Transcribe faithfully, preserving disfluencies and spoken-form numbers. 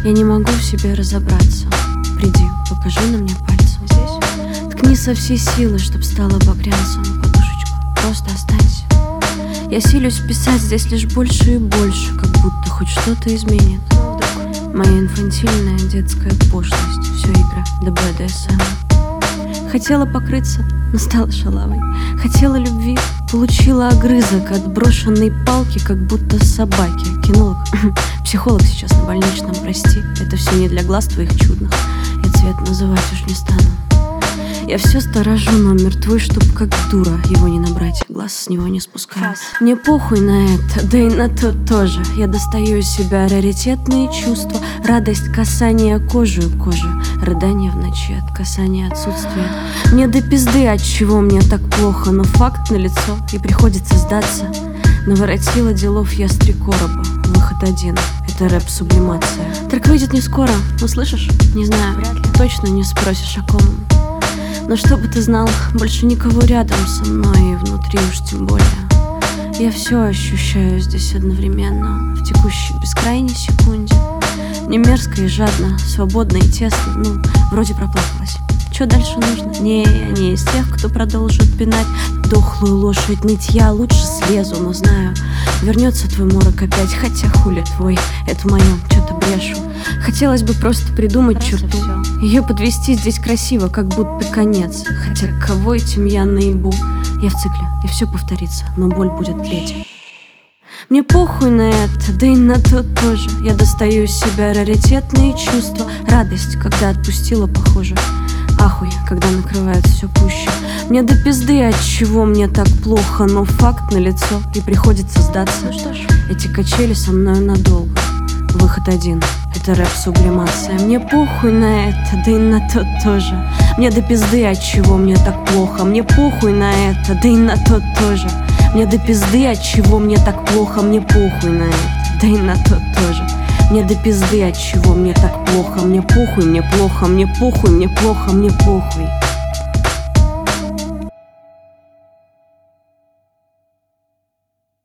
Я не могу в себе разобраться. Приди, покажи на мне пальцем. Здесь ткни со всей силы, чтоб стала багрянцем. Подушечку, просто останься. Я силюсь писать здесь лишь больше и больше, как будто хоть что-то изменит. Моя инфантильная детская пошлость. Все игра до бэ дэ эс эм. Хотела покрыться, но стала шалавой. Хотела любви, получила огрызок от брошенной палки, как будто собаки. Кинолог, психолог сейчас на больничном, прости. Это все не для глаз твоих чудных. Я цвет называть уж не стану. Я все сторожу номер твой, чтоб как дура его не набрать, глаз с него не спускаю. Мне похуй на это, да и на то тоже. Я достаю из себя раритетные чувства. Радость касания кожи у кожи, рыдание в ночи от касания отсутствия. Мне до пизды, от чего мне так плохо, но факт налицо, и приходится сдаться. Наворотила делов я с три короба. Выход один, это рэп-сублимация. Трек выйдет не скоро, услышишь? Не знаю, точно не спросишь о ком. Но чтобы ты знал, больше никого рядом со мной, и внутри уж тем более. Я все ощущаю здесь одновременно, в текущей бескрайней секунде. Не мерзко и жадно, свободно и тесно, ну, вроде проплакалась. Что дальше нужно? Не, я не из тех, кто продолжит пинать дохлую лошадь нытья. Лучше слезу, но знаю, вернется твой морок опять. Хотя хули твой, это мое, что-то брешу. Хотелось бы просто придумать черту, ее подвести здесь красиво, как будто конец. Хотя кого этим я наебу? Я в цикле, и все повторится, но боль будет тлеть. Мне похуй на это, да и на то тоже. Я достаю из себя раритетные чувства. Радость, когда отпустила, похоже. Ахуй, когда накрывает все пуще. Мне до пизды, от чего мне так плохо, но факт налицо, и приходится сдаться. Ну что ж, эти качели со мной надолго. Выход один, это рэп-сублимация. Мне похуй на это, да и на то тоже. Мне до пизды, от чего мне так плохо. Мне похуй на это, да и на то тоже. Мне до пизды, от чего мне так плохо. Мне похуй на это, да и на то тоже. Мне до пизды, от чего мне так плохо. Мне похуй, мне плохо, мне похуй, мне плохо, мне похуй.